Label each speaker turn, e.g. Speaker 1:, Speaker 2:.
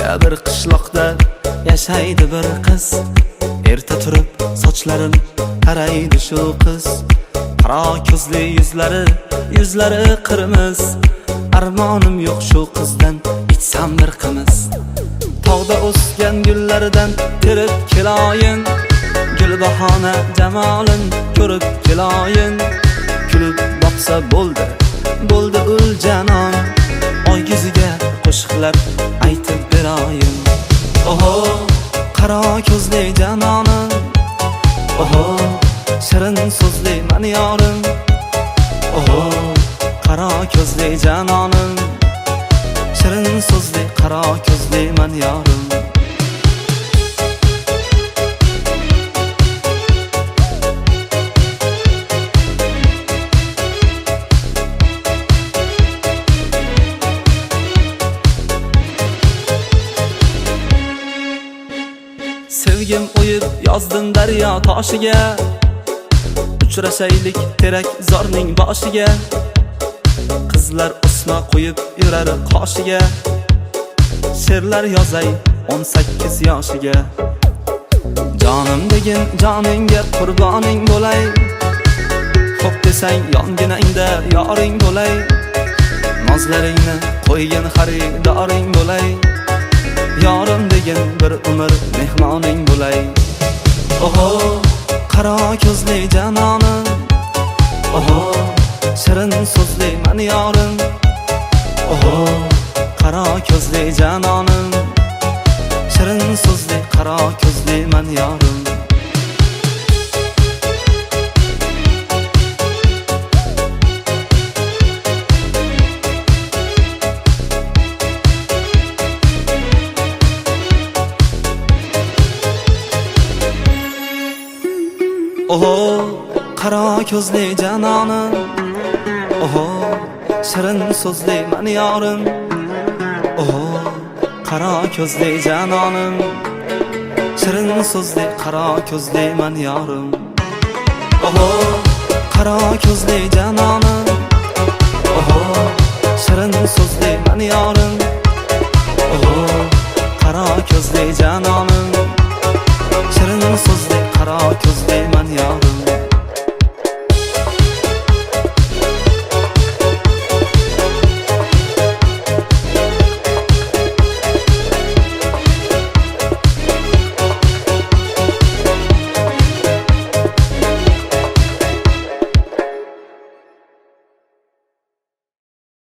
Speaker 1: O'zga bir qishloqda yashaydi bir qiz. Erta turib sochlarin taraydi shu qiz. Qaro ko'zli yuzlari qirmiz. Armonim yo'q shu qizdan ichsam bir qimiz. Tog'da o'sgan gullaridan terib keloyin. Gul bahona jamolin ko'rib keloyin. Kulib boqsa bo'ldi ul janon. Oy yuziga qo'shiqlar aytib beroyin. Oho, qaro ko'zli janonim. Oho, shirin so'zli men yorim. Oho, qaro ko'zli janonim. Shirin so'zli qaro ko'zli men yorim. Sevgim o'yib yozdim daryo toshiga. Uchrashaylik terak zorning boshiga. Qizlar o'sma qo'yib yurar qoshiga. She'rlar yozay 18 yoshiga. Jonim degin joningga qurboning bo'lay. Xo'p desang yonginangda yoring bo'lay. Nozlaringni qo'ygin xaridoring bo'lay. Yorim degin bir umr mehmoning bo'lay. Oho, qaro ko'zli janonim. Oho, shirin so'zli men yorim. Oho, qaro ko'zli janonim. Shirin so'zli qaro ko'zli men yorim. Oho, qaro ko'zli janonim. Oho, shirin so'zli men yorim. Oho, qaro ko'zli janonim. Shirin so'zli qaro ko'zli men yorim. Oho, qaro ko'zli janonim. Oho, shirin so'zli men yorim.